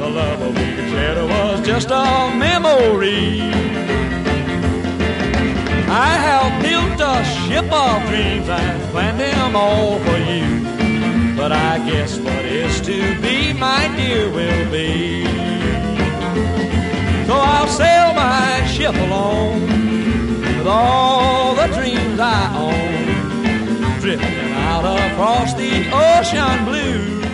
the love we could share was just a memory. I have built a ship of dreams and planned them all for you, but I guess what is to be, my dear, will be. So I'll sail my ship alone with all the dreams I own, drifting out across the ocean blue.